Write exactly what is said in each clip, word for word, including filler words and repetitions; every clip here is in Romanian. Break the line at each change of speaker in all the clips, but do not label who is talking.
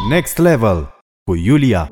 Next Level cu Iulia.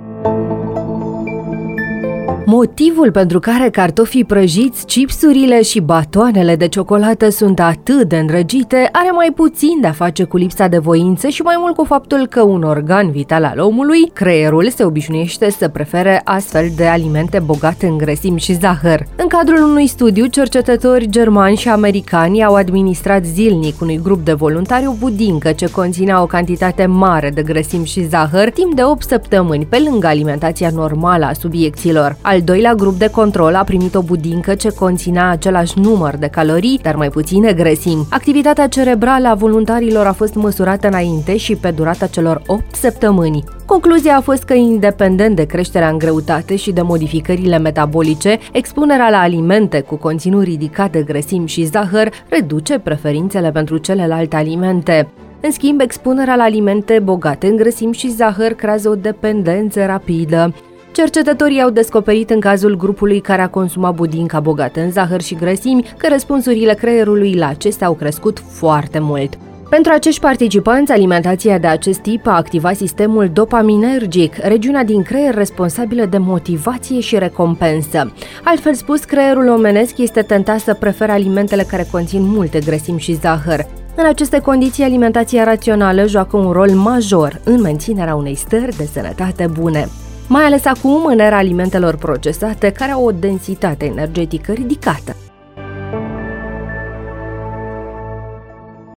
Motivul pentru care cartofii prăjiți, chipsurile și batoanele de ciocolată sunt atât de îndrăgite are mai puțin de a face cu lipsa de voință și mai mult cu faptul că un organ vital al omului, creierul, se obișnuiește să prefere astfel de alimente bogate în grăsimi și zahăr. În cadrul unui studiu, cercetători germani și americani au administrat zilnic unui grup de voluntari o budincă ce conținea o cantitate mare de grăsimi și zahăr timp de opt săptămâni, pe lângă alimentația normală a subiecților. Al doilea grup de control a primit o budincă ce conținea același număr de calorii, dar mai puține grăsimi. Activitatea cerebrală a voluntarilor a fost măsurată înainte și pe durata celor opt săptămâni. Concluzia a fost că, independent de creșterea în greutate și de modificările metabolice, expunerea la alimente cu conținut ridicat de grăsimi și zahăr reduce preferințele pentru celelalte alimente. În schimb, expunerea la alimente bogate în grăsimi și zahăr creează o dependență rapidă. Cercetătorii au descoperit în cazul grupului care a consumat budinca bogată în zahăr și grăsimi că răspunsurile creierului la acestea au crescut foarte mult. Pentru acești participanți, alimentația de acest tip a activat sistemul dopaminergic, regiunea din creier responsabilă de motivație și recompensă. Altfel spus, creierul omenesc este tentat să prefere alimentele care conțin multe grăsimi și zahăr. În aceste condiții, alimentația rațională joacă un rol major în menținerea unei stări de sănătate bune. Mai ales acum, în era alimentelor procesate, care au o densitate energetică ridicată.